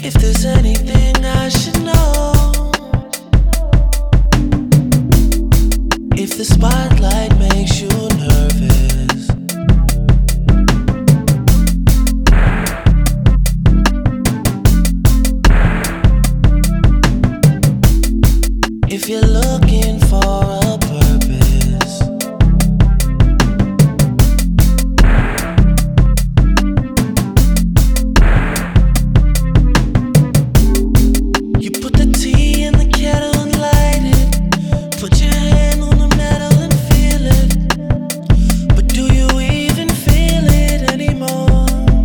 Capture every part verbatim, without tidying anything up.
If there's anything I should know, if the spotlight makes you nervous, if you're looking for a purpose, you put the tea in the kettle and light it, put your hand on the metal and feel it, but do you even feel it anymore?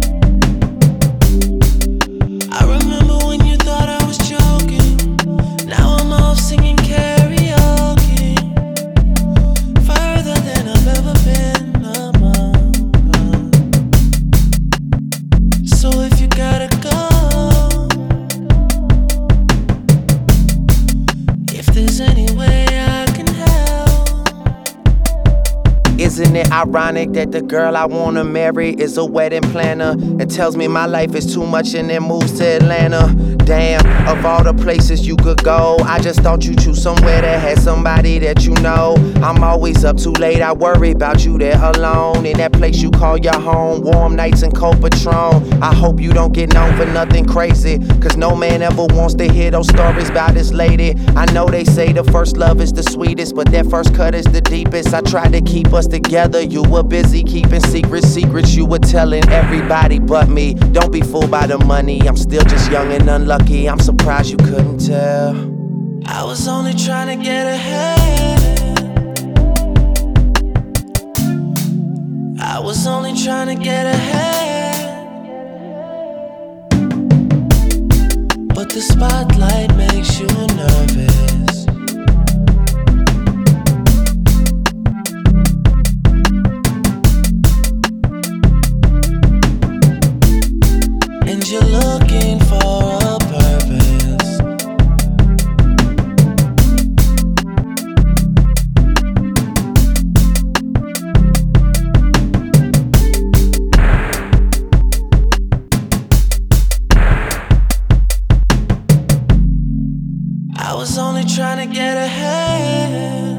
I remember when you thought I was joking, now I'm off singing karaoke, further than I've ever been among. So if you gotta go, if there's any way I can help. Isn't it ironic that the girl I wanna marry is a wedding planner and tells me my life is too much and then moves to Atlanta? Damn, of all the places you could go, I just thought you'd choose somewhere that had somebody that you know. I'm always up too late, I worry about you there alone in that place you call your home. Warm nights and cold Patron. I hope you don't get known for nothing crazy, cause no man ever wants to hear those stories about this lady. I know they say the first love is the sweetest, but that first cut is the deepest. I tried to keep us together, you were busy keeping secrets. Secrets you were telling everybody but me. Don't be fooled by the money, I'm still just young and unlucky. I'm surprised you couldn't tell. I was only trying to get ahead, I was only trying to get ahead, but the spotlight makes you nervous. And you're looking for a purpose, I was only trying to get ahead,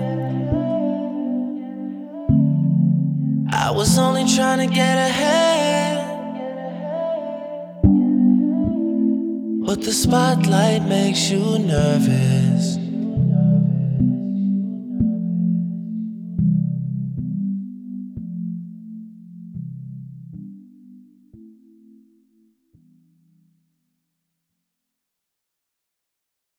I was only trying to get ahead, but the spotlight makes you nervous.